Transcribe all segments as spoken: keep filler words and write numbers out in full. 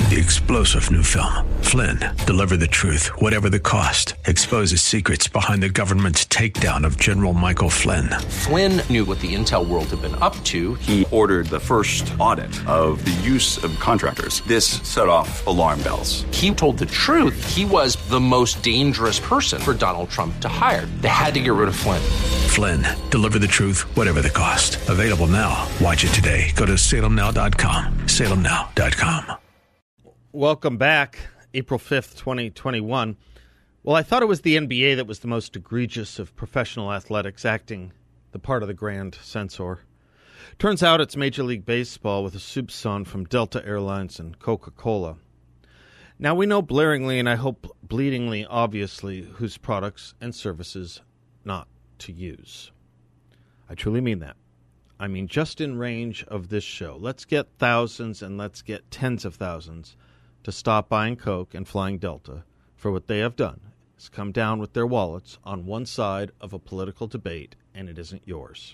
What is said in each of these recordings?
The explosive new film, Flynn, deliver the truth, whatever the cost, exposes secrets behind the government's takedown of General Michael Flynn. Flynn knew what the intel world had been up to. He ordered the first audit of the use of contractors. This set off alarm bells. He told the truth. He was the most dangerous person for Donald Trump to hire. They had to get rid of Flynn. Flynn, deliver the truth, whatever the cost. Available now. Watch it today. Go to salem now dot com. salem now dot com. Welcome back, April fifth, twenty twenty-one. Well, I thought it was the N B A that was the most egregious of professional athletics, acting the part of the grand censor. Turns out it's Major League Baseball with a soupçon from Delta Airlines and Coca-Cola. Now, we know blaringly, and I hope bleedingly obviously, whose products and services not to use. I truly mean that. I mean, just in range of this show. Let's get thousands and let's get tens of thousands to stop buying Coke and flying Delta, for what they have done is come down with their wallets on one side of a political debate, and it isn't yours.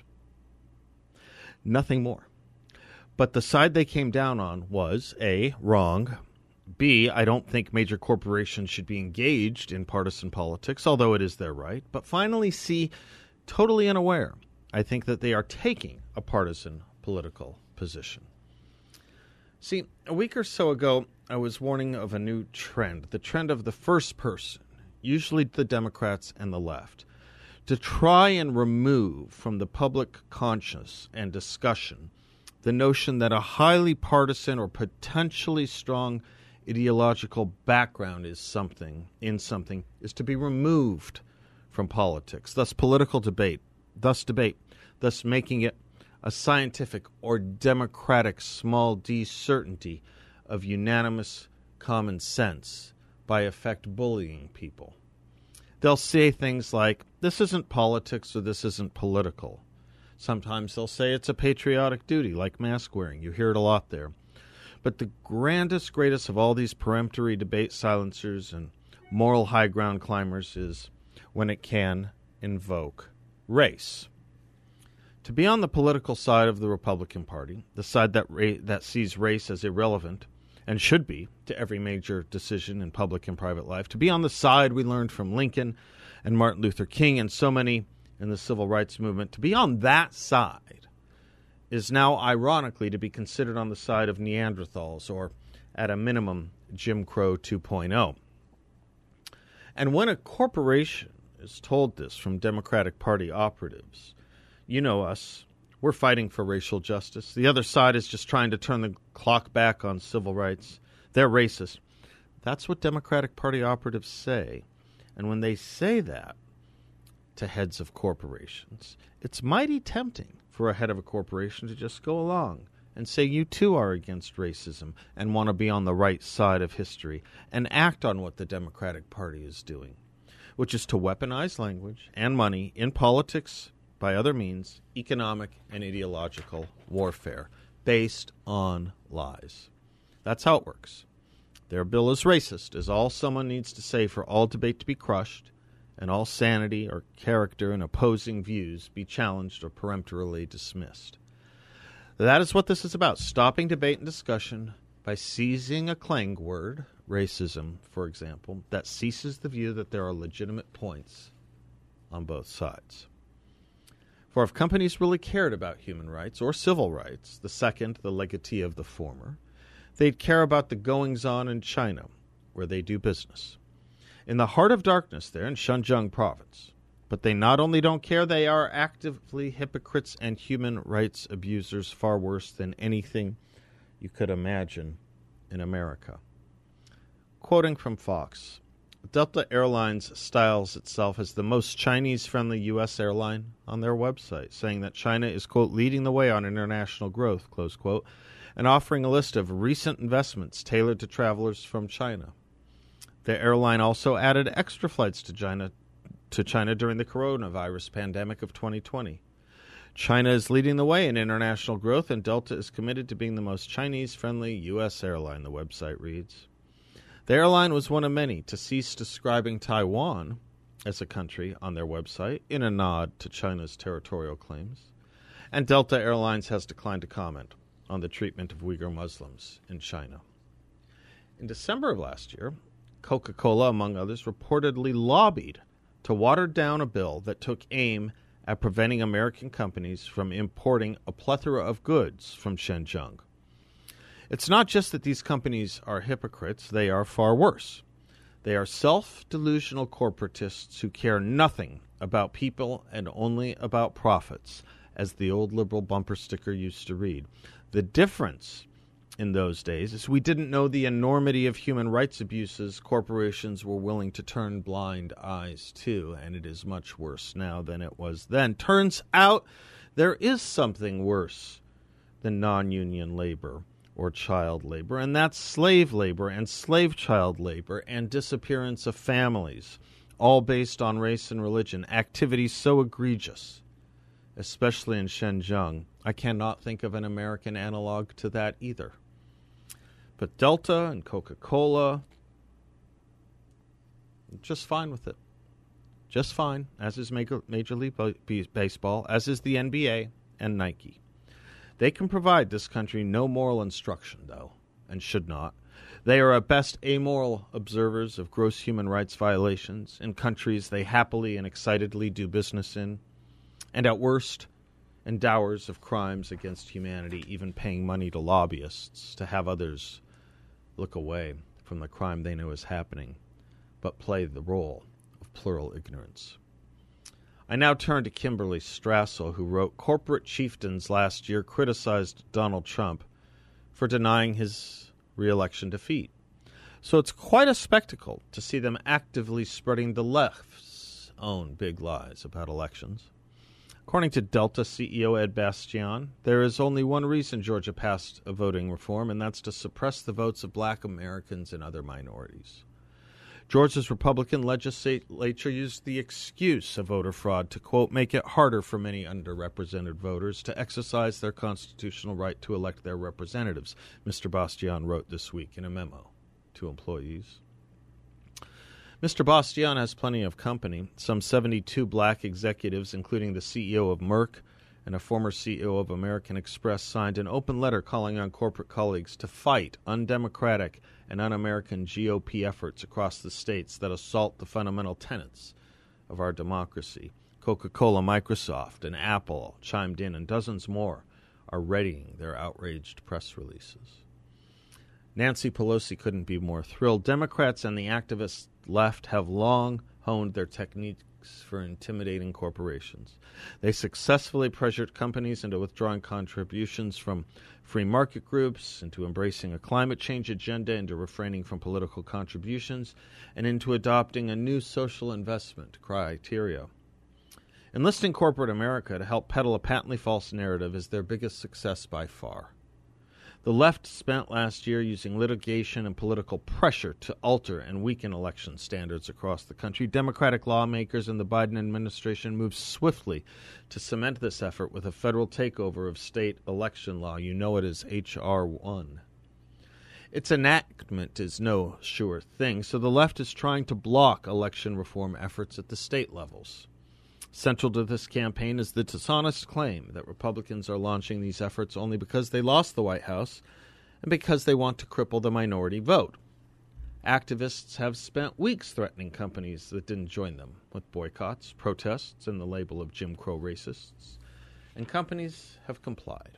Nothing more. But the side they came down on was A, wrong, B, I don't think major corporations should be engaged in partisan politics, although it is their right, but finally C, totally unaware. I think that they are taking a partisan political position. See, a week or so ago, I was warning of a new trend, the trend of the first person, usually the Democrats and the left, to try and remove from the public conscience and discussion the notion that a highly partisan or potentially strong ideological background is something, in something, is to be removed from politics, thus political debate, thus debate, thus making it a scientific or democratic small d certainty of unanimous common sense by effect bullying people. They'll say things like, this isn't politics or this isn't political. Sometimes they'll say it's a patriotic duty, like mask wearing. You hear it a lot there. But the grandest, greatest of all these peremptory debate silencers and moral high ground climbers is when it can invoke race. To be on the political side of the Republican Party, the side that ra- that sees race as irrelevant, and should be, to every major decision in public and private life, to be on the side we learned from Lincoln and Martin Luther King and so many in the civil rights movement, to be on that side is now ironically to be considered on the side of Neanderthals, or at a minimum, Jim Crow two point oh. And when a corporation is told this from Democratic Party operatives, you know us. We're fighting for racial justice. The other side is just trying to turn the clock back on civil rights. They're racist. That's what Democratic Party operatives say. And when they say that to heads of corporations, it's mighty tempting for a head of a corporation to just go along and say you too are against racism and want to be on the right side of history and act on what the Democratic Party is doing, which is to weaponize language and money in politics by other means, economic and ideological warfare based on lies. That's how it works. Their bill is racist, is all someone needs to say for all debate to be crushed and all sanity or character and opposing views be challenged or peremptorily dismissed. That is what this is about, stopping debate and discussion by seizing a clang word, racism, for example, that ceases the view that there are legitimate points on both sides. For if companies really cared about human rights or civil rights, the second, the legatee of the former, they'd care about the goings-on in China, where they do business. In the heart of darkness there in Xinjiang province. But they not only don't care, they are actively hypocrites and human rights abusers, far worse than anything you could imagine in America. Quoting from Fox, Delta Airlines styles itself as the most Chinese-friendly U S airline on their website, saying that China is, quote, leading the way on international growth, close quote, and offering a list of recent investments tailored to travelers from China. The airline also added extra flights to China to China during the coronavirus pandemic of twenty twenty. China is leading the way in international growth, and Delta is committed to being the most Chinese-friendly U S airline, the website reads. The airline was one of many to cease describing Taiwan as a country on their website in a nod to China's territorial claims, and Delta Airlines has declined to comment on the treatment of Uyghur Muslims in China. In December of last year, Coca-Cola, among others, reportedly lobbied to water down a bill that took aim at preventing American companies from importing a plethora of goods from Xinjiang. It's not just that these companies are hypocrites, they are far worse. They are self-delusional corporatists who care nothing about people and only about profits, as the old liberal bumper sticker used to read. The difference in those days is we didn't know the enormity of human rights abuses corporations were willing to turn blind eyes to, and it is much worse now than it was then. Turns out there is something worse than non-union labor or child labor, and that's slave labor and slave child labor and disappearance of families, all based on race and religion, activities so egregious, especially in Xinjiang. I cannot think of an American analog to that either. But Delta and Coca-Cola, just fine with it. Just fine, as is Major, Major League Baseball, as is the N B A and Nike. They can provide this country no moral instruction, though, and should not. They are at best amoral observers of gross human rights violations in countries they happily and excitedly do business in, and at worst, endowers of crimes against humanity, even paying money to lobbyists to have others look away from the crime they know is happening, but play the role of plural ignorance. I now turn to Kimberly Strassel, who wrote, "Corporate chieftains last year criticized Donald Trump for denying his re-election defeat. So it's quite a spectacle to see them actively spreading the left's own big lies about elections. According to Delta C E O Ed Bastian, there is only one reason Georgia passed a voting reform, and that's to suppress the votes of black Americans and other minorities. Georgia's Republican legislature used the excuse of voter fraud to, quote, make it harder for many underrepresented voters to exercise their constitutional right to elect their representatives," Mister Bastian wrote this week in a memo to employees. Mister Bastian has plenty of company. Some seventy-two black executives, including the C E O of Merck and a former C E O of American Express, signed an open letter calling on corporate colleagues to fight undemocratic and un-American G O P efforts across the states that assault the fundamental tenets of our democracy. Coca-Cola, Microsoft, and Apple chimed in, and dozens more are readying their outraged press releases. Nancy Pelosi couldn't be more thrilled. Democrats and the activist left have long honed their techniques for intimidating corporations. They successfully pressured companies into withdrawing contributions from free market groups, into embracing a climate change agenda, into refraining from political contributions, and into adopting a new social investment criteria. Enlisting corporate America to help peddle a patently false narrative is their biggest success by far. The left spent last year using litigation and political pressure to alter and weaken election standards across the country. Democratic lawmakers in the Biden administration moved swiftly to cement this effort with a federal takeover of state election law. You know it as H R one. Its enactment is no sure thing, so the left is trying to block election reform efforts at the state levels. Central to this campaign is the dishonest claim that Republicans are launching these efforts only because they lost the White House and because they want to cripple the minority vote. Activists have spent weeks threatening companies that didn't join them with boycotts, protests, and the label of Jim Crow racists, and companies have complied.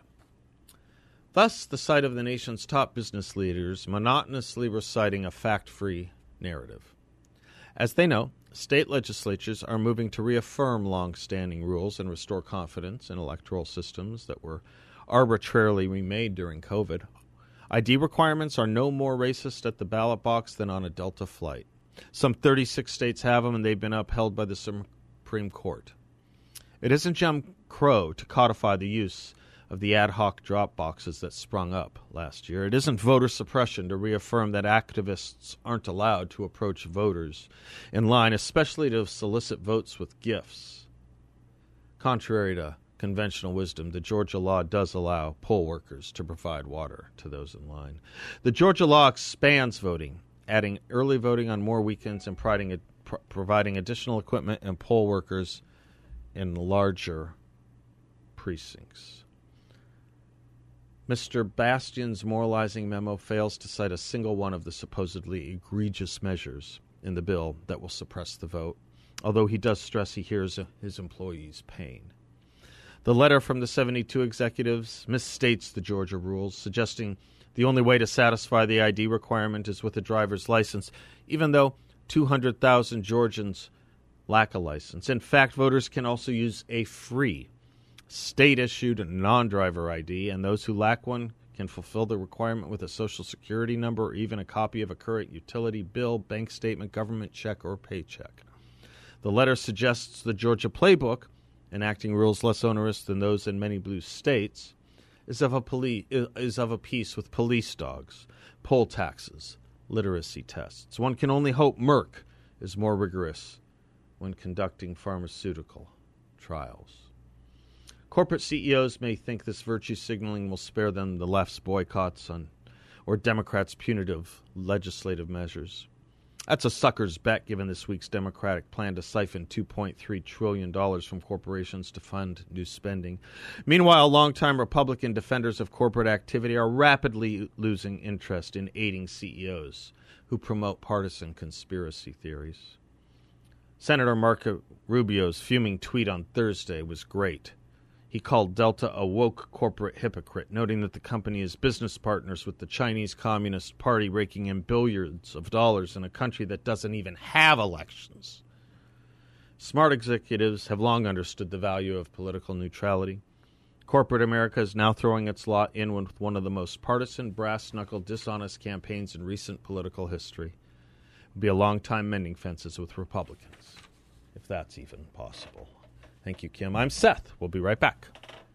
Thus, the sight of the nation's top business leaders monotonously reciting a fact-free narrative. As they know, state legislatures are moving to reaffirm long-standing rules and restore confidence in electoral systems that were arbitrarily remade during COVID. I D requirements are no more racist at the ballot box than on a Delta flight. Some thirty-six states have them, and they've been upheld by the Supreme Court. It isn't Jim Crow to codify the use of the ad hoc drop boxes that sprung up last year. It isn't voter suppression to reaffirm that activists aren't allowed to approach voters in line, especially to solicit votes with gifts. Contrary to conventional wisdom, the Georgia law does allow poll workers to provide water to those in line. The Georgia law expands voting, adding early voting on more weekends and providing, providing additional equipment and poll workers in larger precincts. Mister Bastian's moralizing memo fails to cite a single one of the supposedly egregious measures in the bill that will suppress the vote, although he does stress he hears his employees' pain. The letter from the seventy-two executives misstates the Georgia rules, suggesting the only way to satisfy the I D requirement is with a driver's license, even though two hundred thousand Georgians lack a license. In fact, voters can also use a free state-issued non-driver I D, and those who lack one can fulfill the requirement with a Social Security number or even a copy of a current utility bill, bank statement, government check, or paycheck. The letter suggests the Georgia playbook, enacting rules less onerous than those in many blue states, is of a poli- is of a piece with police dogs, poll taxes, literacy tests. One can only hope Merck is more rigorous when conducting pharmaceutical trials. Corporate C E Os may think this virtue signaling will spare them the left's boycotts on, or Democrats' punitive legislative measures. That's a sucker's bet, given this week's Democratic plan to siphon two point three trillion dollars from corporations to fund new spending. Meanwhile, longtime Republican defenders of corporate activity are rapidly losing interest in aiding C E Os who promote partisan conspiracy theories. Senator Marco Rubio's fuming tweet on Thursday was great. He called Delta a woke corporate hypocrite, noting that the company is business partners with the Chinese Communist Party, raking in billions of dollars in a country that doesn't even have elections. Smart executives have long understood the value of political neutrality. Corporate America is now throwing its lot in with one of the most partisan, brass-knuckle, dishonest campaigns in recent political history. It would be a long time mending fences with Republicans, if that's even possible. Thank you, Kim. I'm Seth. We'll be right back.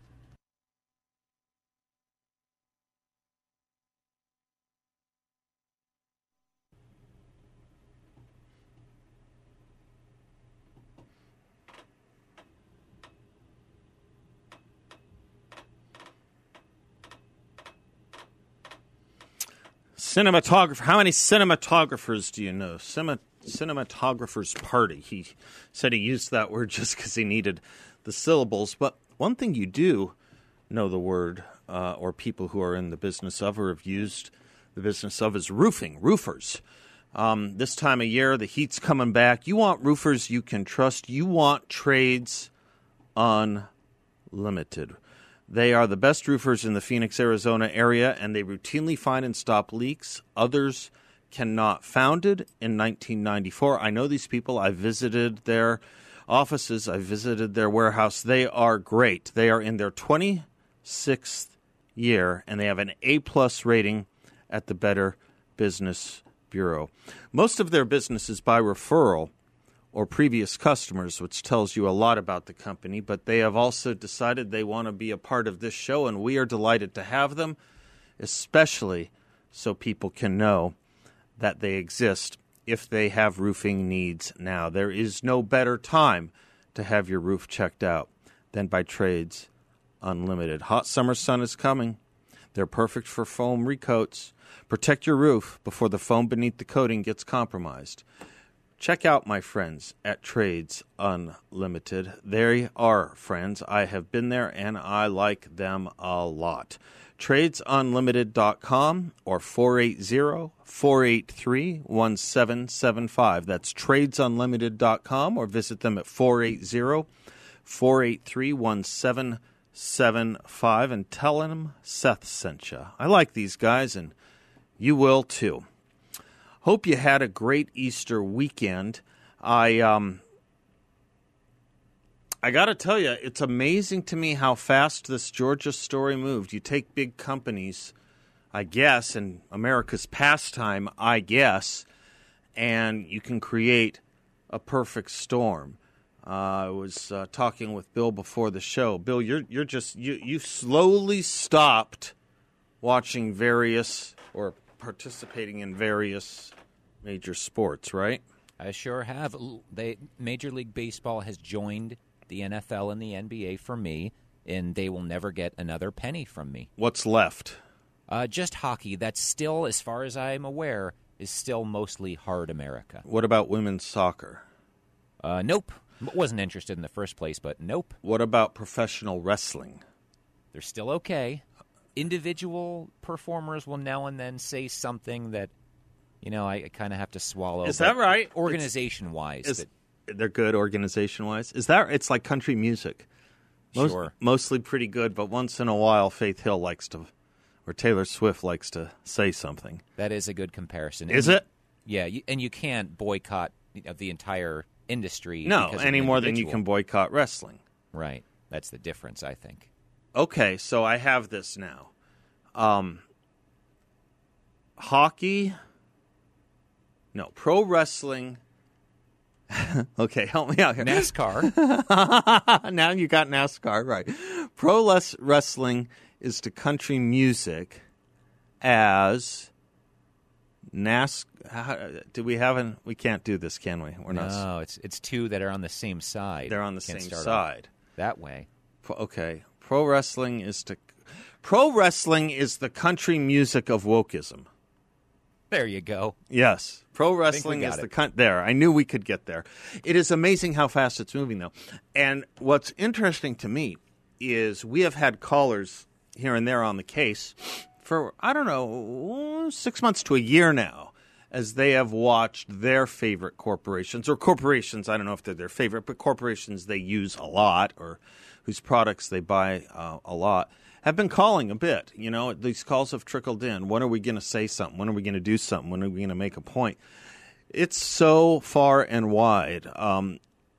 Cinematographer. How many cinematographers do you know? Cine- cinematographer's party. He said he used that word just because he needed the syllables. But one thing you do know the word, uh, or people who are in the business of or have used the business of, is roofing, roofers. Um, this time of year, the heat's coming back. You want roofers you can trust. You want Trades Unlimited. They are the best roofers in the Phoenix, Arizona area, and they routinely find and stop leaks others cannot. Founded in nineteen ninety-four. I know these people. I visited their offices. I visited their warehouse. They are great. They are in their twenty-sixth year, and they have an A-plus rating at the Better Business Bureau. Most of their business is by referral or previous customers, which tells you a lot about the company, but they have also decided they want to be a part of this show, and we are delighted to have them, especially so people can know that they exist if they have roofing needs now. There is no better time to have your roof checked out than by Trades Unlimited. Hot summer sun is coming. They're perfect for foam recoats. Protect your roof before the foam beneath the coating gets compromised. Check out my friends at Trades Unlimited. They are friends. I have been there, and I like them a lot. trades unlimited dot com or four eight zero, four eight three, one seven seven five. That's trades unlimited dot com, or visit them at four eight zero, four eight three, one seven seven five and tell them Seth sent you. I like these guys, and you will too. Hope you had a great Easter weekend. I um, I got to tell you, it's amazing to me how fast this Georgia story moved. You take big companies, I guess, and America's pastime, I guess, and you can create a perfect storm. Uh, I was uh, talking with Bill before the show. Bill, you're you're just you you slowly stopped watching various or participating in various major sports, right? I sure have. They Major League Baseball has joined the N F L and the N B A for me, and they will never get another penny from me. What's left? Uh, just hockey. That's still, as far as I'm aware, is still mostly hard America. What about women's soccer? Uh, nope. Wasn't interested in the first place, but nope. What about professional wrestling? They're still okay. individual performers will now and then say something that, you know, I, I kind of have to swallow. Is that right? Organization-wise. Is, that, they're good organization-wise. Is that? It's like country music. Most, sure. Mostly pretty good, but once in a while, Faith Hill likes to, or Taylor Swift likes to say something. That is a good comparison. Is and it? You, yeah, you, and you can't boycott you know, the entire industry. No, because any of an more than you individual. can boycott wrestling. Right. That's the difference, I think. Okay, so I have this now. Um, hockey, no, pro wrestling. Okay, help me out here. NASCAR. Now you got NASCAR, right. Pro les- wrestling is to country music as NASCAR. Do we have an, we can't do this, can we? We're not. No, it's it's two that are on the same side. They're on the Can't same start side. off that way. Okay, pro wrestling is to pro wrestling is the country music of wokeism. There you go. Yes, pro wrestling is got the it. con- there. I knew we could get there. It is amazing how fast it's moving, though. And what's interesting to me is we have had callers here and there on the case for I don't know six months to a year now, as they have watched their favorite corporations or corporations. I don't know if they're their favorite, but corporations they use a lot or whose products they buy uh, a lot. Have been calling a bit. You know, these calls have trickled in. When are we going to say something? When are we going to do something? When are we going to make a point? It's so far and wide. Um,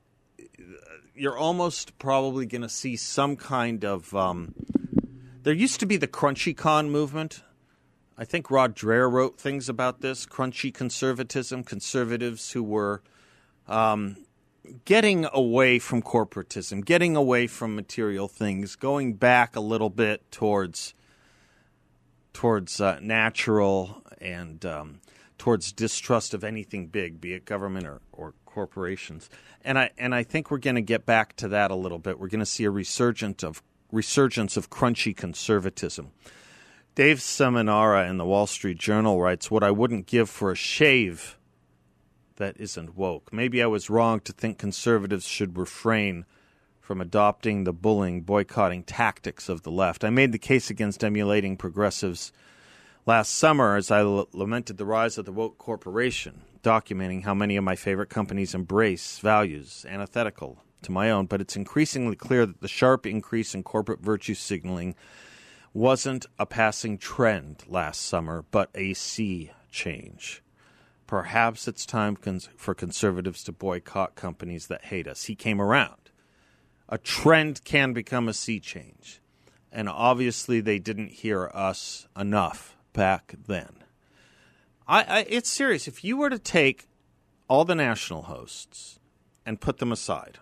you're almost probably going to see some kind of um, – there used to be the Crunchy Con movement. I think Rod Dreher wrote things about this, crunchy conservatism, conservatives who were um, – getting away from corporatism, getting away from material things, going back a little bit towards towards uh, natural and um, towards distrust of anything big, be it government or, or corporations. And I and I think we're going to get back to that a little bit. We're going to see a resurgence of resurgence of crunchy conservatism. Dave Seminara in the Wall Street Journal writes, "What I wouldn't give for a shave that isn't woke. Maybe I was wrong to think conservatives should refrain from adopting the bullying, boycotting tactics of the left. I made the case against emulating progressives last summer as I l- lamented the rise of the woke corporation, documenting how many of my favorite companies embrace values antithetical to my own. But it's increasingly clear that the sharp increase in corporate virtue signaling wasn't a passing trend last summer, but a sea change. Perhaps it's time cons- for conservatives to boycott companies that hate us." He came around. A trend can become a sea change. And obviously they didn't hear us enough back then. I, I it's serious. If you were to take all the national hosts and put them aside,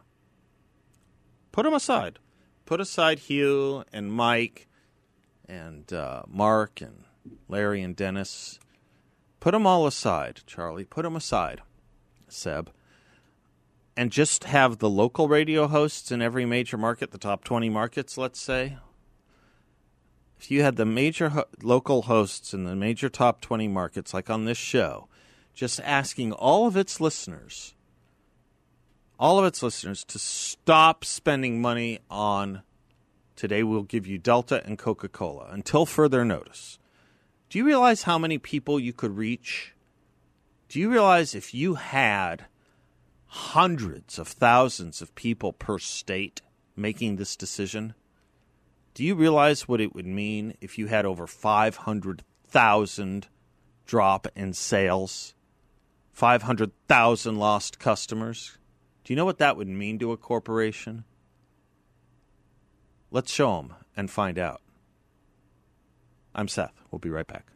put them aside. Put aside Hugh and Mike and uh, Mark and Larry and Dennis. Put them all aside, Charlie. Put them aside, Seb. And just have the local radio hosts in every major market, the top twenty markets, let's say. If you had the major ho- local hosts in the major top twenty markets, like on this show, just asking all of its listeners, all of its listeners to stop spending money on, today we'll give you Delta and Coca-Cola until further notice. Do you realize how many people you could reach? Do you realize if you had hundreds of thousands of people per state making this decision? Do you realize what it would mean if you had over five hundred thousand drop in sales? five hundred thousand lost customers? Do you know what that would mean to a corporation? Let's show them and find out. I'm Seth. We'll be right back.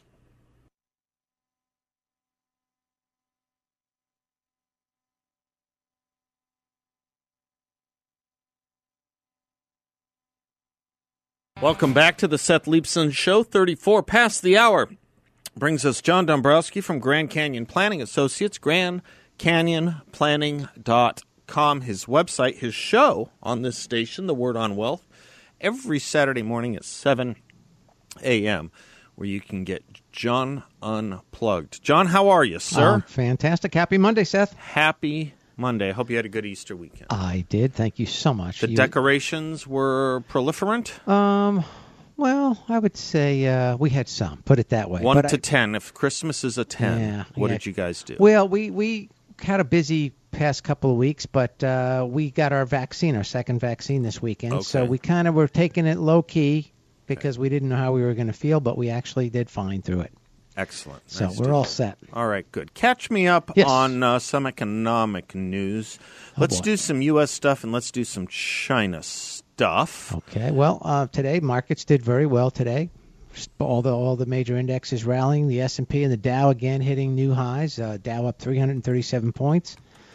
Welcome back to the Seth Leibsohn Show. thirty-four past the hour. Brings us John Dombrowski from Grand Canyon Planning Associates, grand canyon planning dot com. His website, his show on this station, The Word on Wealth, every Saturday morning at seven a.m., where you can get John Unplugged. John, how are you, sir? Um, fantastic. Happy Monday, Seth. Happy Monday. I hope you had a good Easter weekend. I did. Thank you so much. The you, decorations were proliferant? Um, Well, I would say uh, we had some. Put it that way. One but to I, ten. If Christmas is a ten, yeah, what yeah. did you guys do? Well, we we had a busy past couple of weeks, but uh, we got our vaccine, our second vaccine this weekend. Okay. So we kind of were taking it low key because we didn't know how we were going to feel, but we actually did fine through it. Excellent. So Nice we're to all hear. set. All right, good. Catch me up Yes. on uh, some economic news. Let's boy. do some U S stuff and let's do some China stuff. Okay. Well, uh, today markets did very well today. All the all the major indexes rallying. The S and P and the Dow again hitting new highs. Uh, Dow up three hundred thirty-seven points.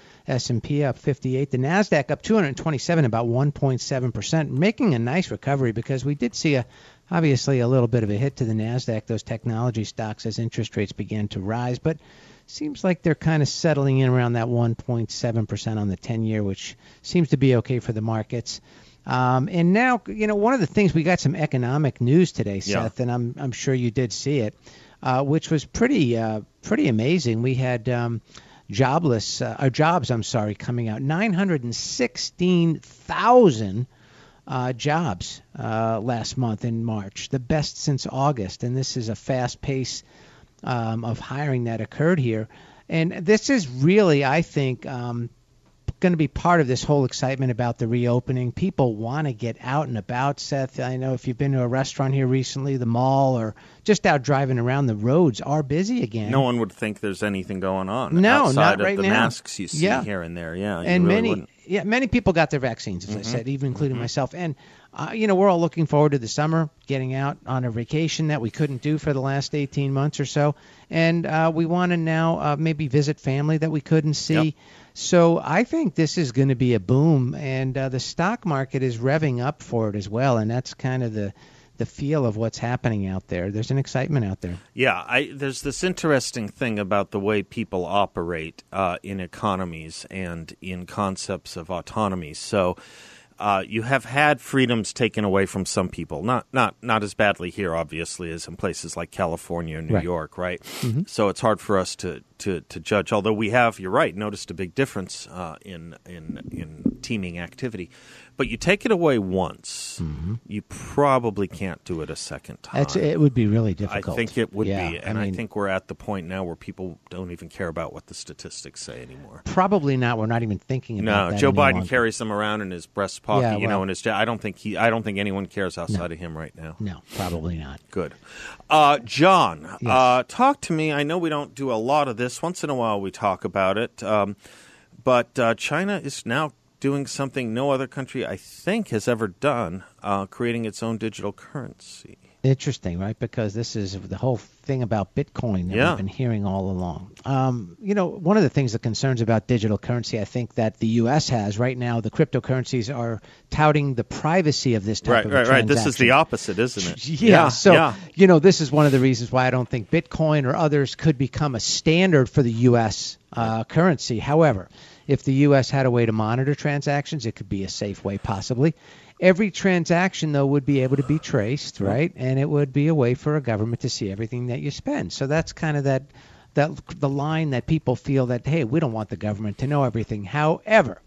S and P up fifty-eight. The Nasdaq up two hundred twenty-seven, about one point seven percent, making a nice recovery because we did see a obviously a little bit of a hit to the Nasdaq, those technology stocks, as interest rates began to rise, but seems like they're kind of settling in around that one point seven percent on the ten-year, which seems to be okay for the markets. Um, and now, you know, one of the things, we got some economic news today, Seth, Yeah. and I'm I'm sure you did see it, uh, which was pretty uh, pretty amazing. We had um, jobless, uh, or jobs, I'm sorry, coming out, nine hundred sixteen thousand uh, jobs uh, last month in March, the best since August, and this is a fast pace um, of hiring that occurred here. And this is really, I think, um, going to be part of this whole excitement about the reopening. People want to get out and about, Seth. I know if you've been to a restaurant here recently, the mall, or just out driving around, the roads are busy again. No one would think there's anything going on No, outside not of right the now. masks you see Yeah. here and there. Yeah, you and really many wouldn't. yeah many people got their vaccines, as I Mhm. said, even including myself. And uh, you know, we're all looking forward to the summer, getting out on a vacation that we couldn't do for the last eighteen months or so, and uh, we want to now uh, maybe visit family that we couldn't see. Yep. So I think this is going to be a boom, and uh, the stock market is revving up for it as well, and that's kind of the the feel of what's happening out there. There's an excitement out there. Yeah, I, there's this interesting thing about the way people operate uh, in economies and in concepts of autonomy. So uh, you have had freedoms taken away from some people, not not not as badly here, obviously, as in places like California and New Right. York, right? Mm-hmm. So it's hard for us to, to, to judge. Although we have, you're right, noticed a big difference uh, in in in teaming activity. But you take it away once, Mm-hmm. you probably can't do it a second time. That's it would be really I difficult. think it would Yeah, be, and I, mean, think we're at the point now where people don't even care about what the statistics say anymore. probably not. We're not even thinking about No, that Joe any Biden longer. carries them around in his breast pocket, Yeah, you know, well- in his. ja- I don't think he. I don't think anyone cares outside of him right now. No, probably not. Good, uh, John. Yes. Uh, talk to me. I know we don't do a lot of this. Once in a while, we talk about it, um, but uh, China is now doing something no other country, I think, has ever done, uh, creating its own digital currency. Interesting, right? Because this is the whole thing about Bitcoin that Yeah. we've been hearing all along. Um, you know, one of the things that concerns about digital currency, I think, that the U S has right now, the cryptocurrencies are touting the privacy of this type Right, of a right, right. This is transaction. the opposite, isn't it? Yeah, so, yeah. you know, this is one of the reasons why I don't think Bitcoin or others could become a standard for the U S uh, currency. However, if the U S had a way to monitor transactions, it could be a safe way possibly. Every transaction, though, would be able to be traced, right? And it would be a way for a government to see everything that you spend. So that's kind of that, that the line that people feel that, hey, we don't want the government to know everything. However,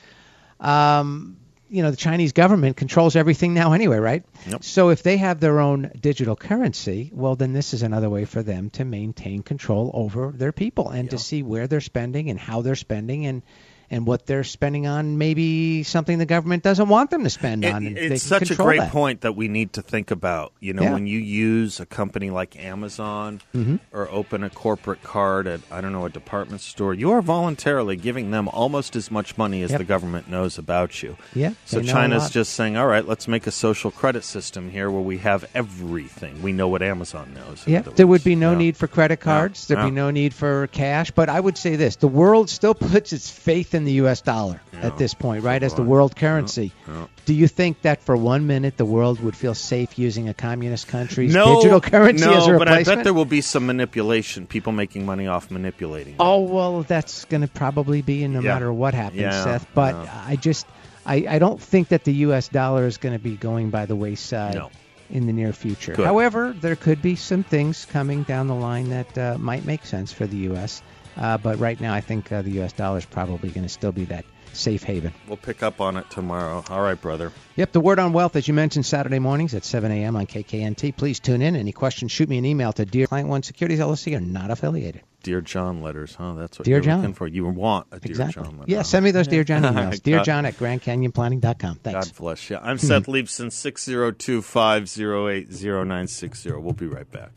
um, you know, the Chinese government controls everything now anyway, right? Yep. So if they have their own digital currency, well, then this is another way for them to maintain control over their people and to see where they're spending and how they're spending and and what they're spending on, maybe something the government doesn't want them to spend It- on. And they it's can such a control great that. point that we need to think about. You know, Yeah. when you use a company like Amazon Mm-hmm. or open a corporate card at, I don't know, a department store, you are voluntarily giving them almost as much money as Yep. the government knows about you. Yeah, So they know a China's lot. just saying, all right, let's make a social credit system here where we have everything. We know what Amazon knows. in Yeah, other there would words. be no Yeah. need for credit cards. There'd Yeah. be no need for cash. But I would say this: the world still puts its faith in the U S dollar Yeah. at this point, right, as the Right. world currency. Yeah. Do you think that for one minute the world would feel safe using a communist country's No, digital currency no, as a but I replacement? bet there will be some manipulation, people making money off manipulating. it. Oh, well, that's going to probably be no Yeah. matter what happens, Yeah, Seth. But yeah. I just, I, I don't think that the U S dollar is going to be going by the wayside No. in the near future. Good. However, there could be some things coming down the line that uh, might make sense for the U S. Uh, but right now, I think uh, the U S dollar is probably going to still be that safe haven. We'll pick up on it tomorrow. All right, brother. Yep, the Word on Wealth, as you mentioned, Saturday mornings at seven a.m. on K K N T. Please tune in. Any questions, shoot me an email to Dear Client One Securities L L C. Are not affiliated. Dear John letters, huh? That's what Dear you're John. looking for. You want a Dear Exactly. John letter. Yeah, send me those Dear John emails. God. Dear John at Grand Canyon Planning dot com. Thanks. God bless you. I'm Seth Leibson, six zero two, five zero eight, zero nine six zero. We'll be right back.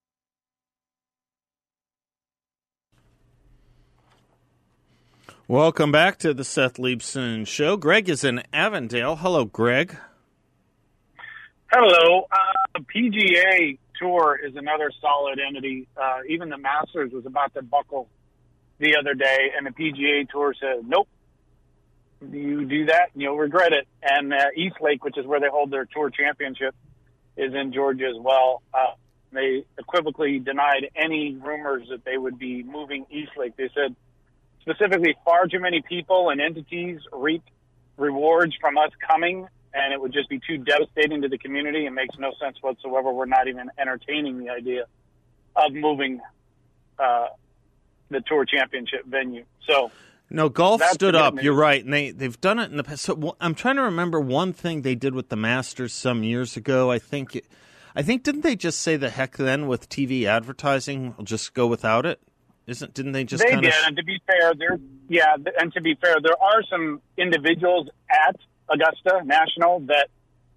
Welcome back to the Seth Leibson Show. Greg is in Avondale. Hello, Greg. Hello. Uh, P G A Tour is another solid entity. Uh, even the Masters was about to buckle the other day, and the P G A Tour said, nope, you do that and you'll regret it. And uh, Eastlake, which is where they hold their Tour Championship, is in Georgia as well. Uh, they equivocally denied any rumors that they would be moving Eastlake. They said, specifically, far too many people and entities reap rewards from us coming, and it would just be too devastating to the community. It makes no sense whatsoever. We're not even entertaining the idea of moving uh, the Tour Championship venue. So, no, golf that's stood the up. news. You're right, and they they've done it in the past. So well, I'm trying to remember one thing they did with the Masters some years ago. I think, it, I think didn't they just say the heck then with T V advertising? We'll just go without it. Isn't didn't they just? They kinda did, and to be fair, there yeah, and to be fair, there are some individuals at Augusta National that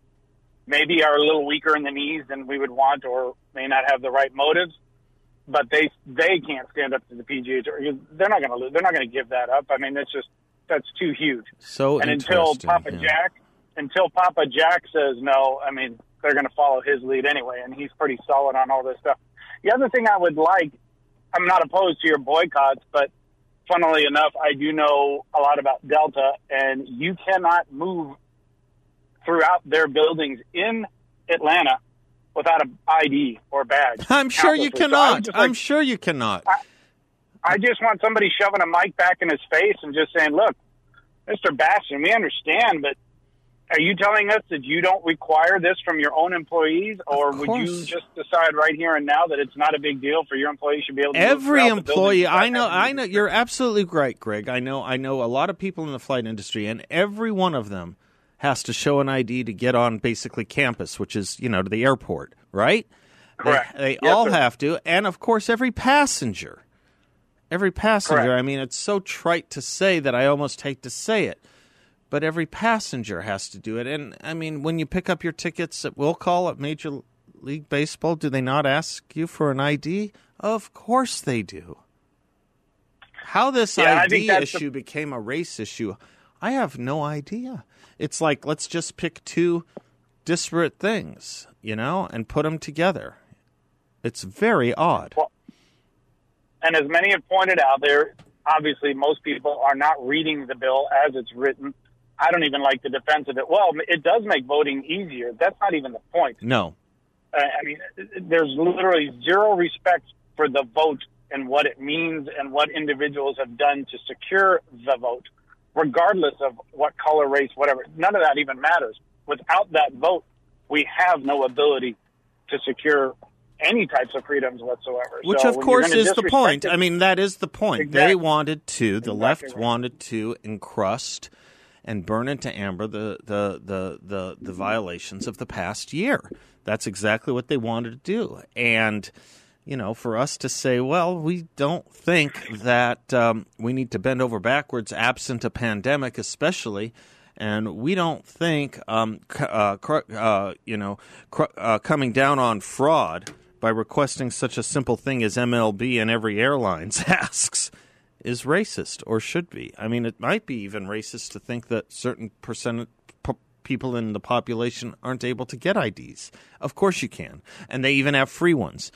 maybe are a little weaker in the knees than we would want, or may not have the right motives. But they they can't stand up to the P G A Tour. They're not going to they're not going to give that up. I mean, that's just that's too huge. So and until interesting, Papa yeah. Jack until Papa Jack says no, I mean, they're going to follow his lead anyway, and he's pretty solid on all this stuff. The other thing I would like. I'm not opposed to your boycotts, but funnily enough, I do know a lot about Delta, and you cannot move throughout their buildings in Atlanta without an I D or badge. I'm sure you Countlessly. So I cannot. would just like- I'm sure you cannot. I, I just want somebody shoving a mic back in his face and just saying, look, Mister Bastian, we understand, but are you telling us that you don't require this from your own employees, or would you just decide right here and now that it's not a big deal for your employees should be able to Every move throughout the employee, building I know, without having I to know, be you're absolutely right, Greg. I know, I know a lot of people in the flight industry, and every one of them has to show an I D to get on basically campus, which is, you know, to the airport, right? Correct. They, they Yes, all sir. have to, and of course, every passenger, every passenger. Correct. I mean, it's so trite to say that I almost hate to say it. But every passenger has to do it. And, I mean, when you pick up your tickets at Will Call at Major League Baseball, do they not ask you for an I D? Of course they do. How this Yeah, I I D think that's issue the- became a race issue, I have no idea. It's like, let's just pick two disparate things, you know, and put them together. It's very odd. Well, and as many have pointed out, there obviously most people are not reading the bill as it's written. I don't even like the defense of it. Well, it does make voting easier. That's not even the point. No. Uh, I mean, there's literally zero respect for the vote and what it means and what individuals have done to secure the vote, regardless of what color, race, whatever. None of that even matters. Without that vote, we have no ability to secure any types of freedoms whatsoever. Which, So of when course, you're gonna is the disrespect point. it- I mean, that is the point. Exactly. They wanted to, the Exactly left right. wanted to encrust and burn into amber the, the, the, the, the violations of the past year. That's exactly what they wanted to do. And, you know, for us to say, well, we don't think that um, we need to bend over backwards absent a pandemic especially, and we don't think, um, c- uh, cr- uh, you know, cr- uh, coming down on fraud by requesting such a simple thing as M L B and every airlines asks is racist, or should be. I mean, it might be even racist to think that certain percent p- people in the population aren't able to get I Ds. Of course you can. And they even have free ones.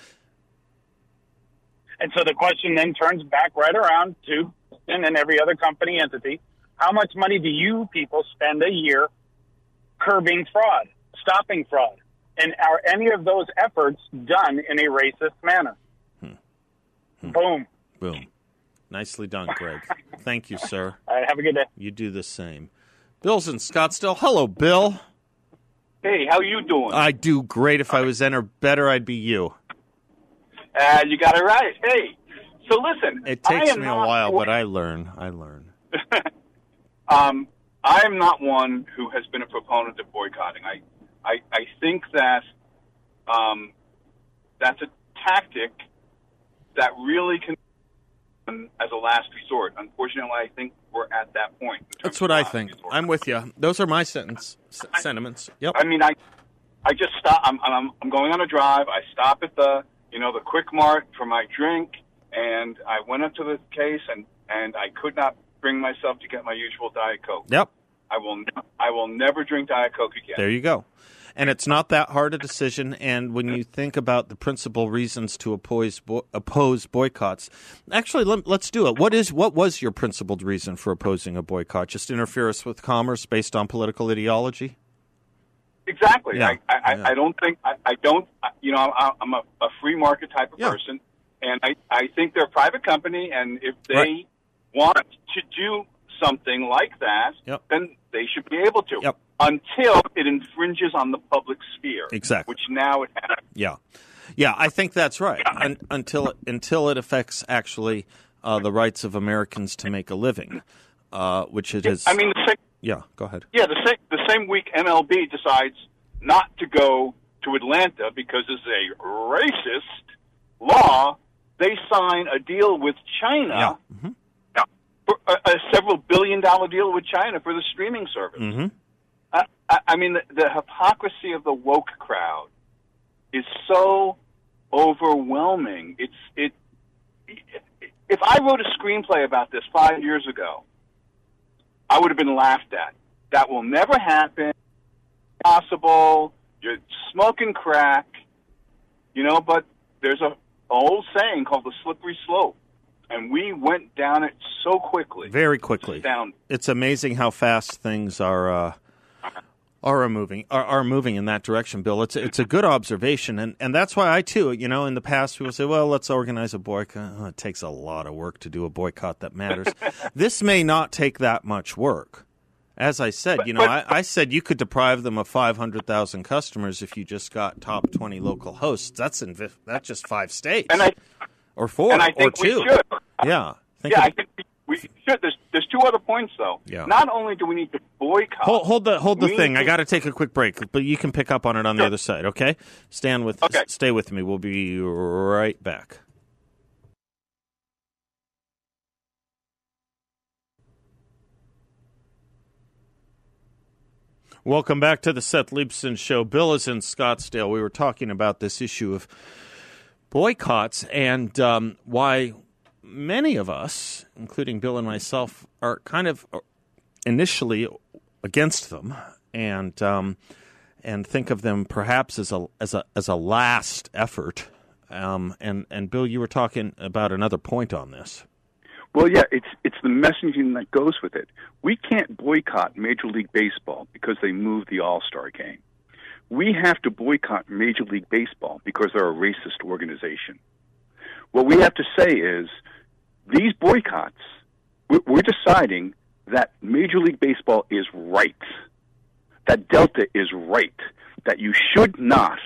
And so the question then turns back right around to, and then every other company entity, how much money do you people spend a year curbing fraud, stopping fraud? And are any of those efforts done in a racist manner? Hmm. Hmm. Boom. Boom. Nicely done, Greg. Thank you, sir. All right, have a good day. You do the same. Bill's in Scottsdale. Hello, Bill. Hey, how you doing? I do great. If I was Enter better, I'd be you. Uh, you got it right. Hey, so listen. It takes I am me a not while, one, but I learn. I learn. um, I am not one who has been a proponent of boycotting. I, I, I think that um, that's a tactic that really can, as a last resort. Unfortunately, I think we're at that point. That's what I think. Resort. I'm with you. Those are my sentence s- sentiments. Yep. I mean, I, I just stop. I'm, I'm, I'm going on a drive. I stop at the, you know, the Quick Mart for my drink, and I went up to the case, and, and I could not bring myself to get my usual Diet Coke. Yep. I will. I will never drink Diet Coke again. There you go. And it's not that hard a decision. And when you think about the principal reasons to oppose bo- oppose boycotts, actually, let, let's do it. What is what was your principled reason for opposing a boycott? Just interference with commerce based on political ideology? Exactly. Yeah. I, I, yeah. I don't think I, I don't. You know, I, I'm a, a free market type of yeah. person, and I, I think they're a private company, and if they right. want to do something like that, yep. then they should be able to. Yep. Until it infringes on the public sphere, exactly, which now it has. Yeah, yeah, I think that's right. Un- until it, until it affects actually uh, the rights of Americans to make a living, uh, which it is. I mean, the same, yeah. Go ahead. Yeah, the same the same week M L B decides not to go to Atlanta because it's a racist law. They sign a deal with China. Yeah. Mm-hmm. For a, a several billion dollar deal with China for the streaming service. Mm-hmm. I, I mean, the, the hypocrisy of the woke crowd is so overwhelming. It's it. If I wrote a screenplay about this five years ago, I would have been laughed at. That will never happen. Possible. You're smoking crack, you know. But there's a old saying called the slippery slope, and we went down it so quickly. Very quickly. It's, down. It's amazing how fast things are. Uh, Are moving are, are moving in that direction, Bill. It's it's a good observation, and, and that's why I too, you know, in the past people say, well, let's organize a boycott. Oh, it takes a lot of work to do a boycott that matters. This may not take that much work. As I said, you know, I, I said you could deprive them of five hundred thousand customers if you just got top twenty local hosts. That's in that's just five states, and I, or four, and I think or two. We should. Yeah, think yeah, of, I think we should. There's there's two other points though. Yeah. Not only do we need to boycott. Hold, hold the hold the thing. to, I got to take a quick break, but you can pick up on it on sure. the other side. Okay, stand with. Okay. Stay with me. We'll be right back. Welcome back to the Seth Leibsohn Show. Bill is in Scottsdale. We were talking about this issue of boycotts and um, why many of us, including Bill and myself, are kind of initially against them and um, and think of them perhaps as a as a as a last effort. Um, and and Bill, you were talking about another point on this. Well, yeah, it's it's the messaging that goes with it. We can't boycott Major League Baseball because they moved the All-Star game. We have to boycott Major League Baseball because they're a racist organization. What we have to say is these boycotts, we're deciding that Major League Baseball is right, that Delta is right, that you should not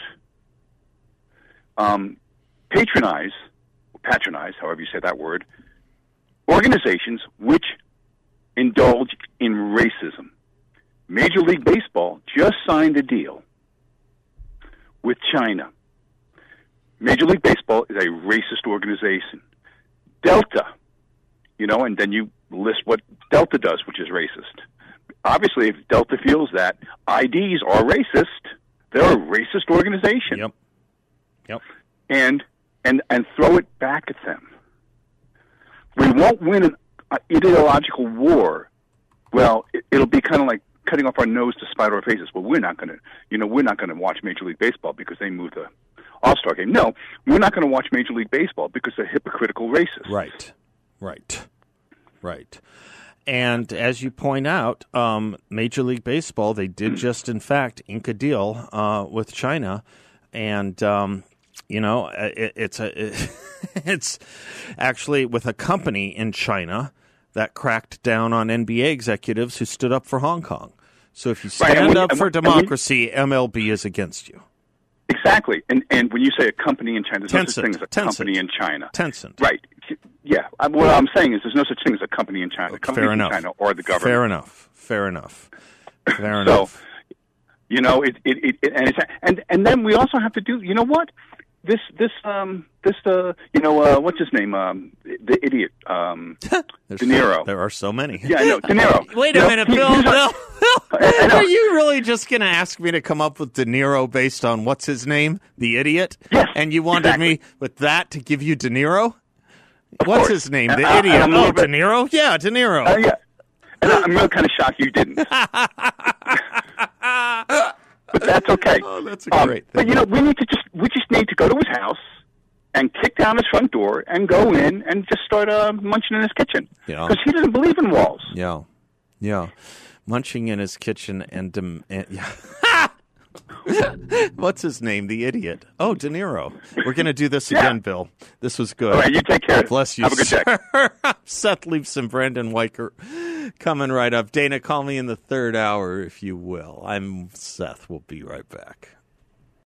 um, patronize, patronize, however you say that word, organizations which indulge in racism. Major League Baseball just signed a deal with China. Major League Baseball is a racist organization. Delta, you know, and then you list what Delta does, which is racist. Obviously, if Delta feels that I Ds are racist, they're a racist organization. Yep. Yep. And and and throw it back at them. We won't win an uh, ideological war. Well, it, it'll be kind of like cutting off our nose to spite our faces. Well, we're not going to, you know, we're not going to watch Major League Baseball because they moved the All-Star game. No, we're not going to watch Major League Baseball because they're hypocritical racists. Right, right, right. And as you point out, um, Major League Baseball, they did just, in fact, ink a deal uh, with China. And, um, you know, it, it's a, it, it's actually with a company in China that cracked down on N B A executives who stood up for Hong Kong. So if you Right, and stand when- up and for when- and when- democracy, M L B is against you. Exactly. And and when you say a company in China, there's no Tencent. such thing as a Tencent. company in China. Tencent. Right. Yeah. I- What I'm saying is there's no such thing as a company in China. Companies Fair in enough. China or the government. Fair enough. Fair enough. Fair So, enough. you know, it, it, it, it and it's and and then we also have to do. You know what? This this um this uh you know uh what's his name um the idiot um There's De Niro. So, there are so many. Yeah, I know De Niro. Wait You a know, minute, he- Bill. he's Bill. not- Bill. I know. Are you really just going to ask me to come up with De Niro based on what's his name, the idiot? Yes, And you wanted exactly. me with that to give you De Niro? Of What's course. his name? The And I- idiot. and I'm a Oh, little De bit- Niro? Yeah, De Niro. Uh, yeah. And I'm really kind of shocked you didn't. But that's okay. Oh, that's a Um, great But thing. you know, we need to just we just need to go to his house and kick down his front door and go in and just start uh, munching in his kitchen Yeah. because he doesn't believe in walls. Yeah. Yeah. Munching in his kitchen and, dem- and yeah. What's his name? The idiot. Oh, De Niro. We're going to do this Yeah. again, Bill. This was good. All right, you take care. Bless you, Have a good day. sir. Seth Leaps and Brendan Weicker coming right up. Dana, call me in the third hour, if you will. I'm Seth. We'll be right back.